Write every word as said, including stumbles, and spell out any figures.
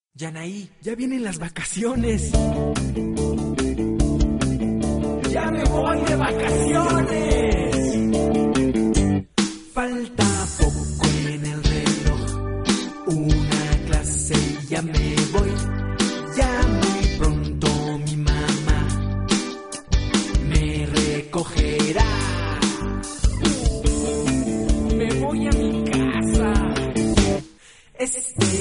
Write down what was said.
Yanaí, ya vienen las vacaciones. ¡Ya me voy de vacaciones! Falta poco en el reloj, una clase y ya me voy. Ya muy pronto mi mamá me recogerá. Me voy a mi casa. Este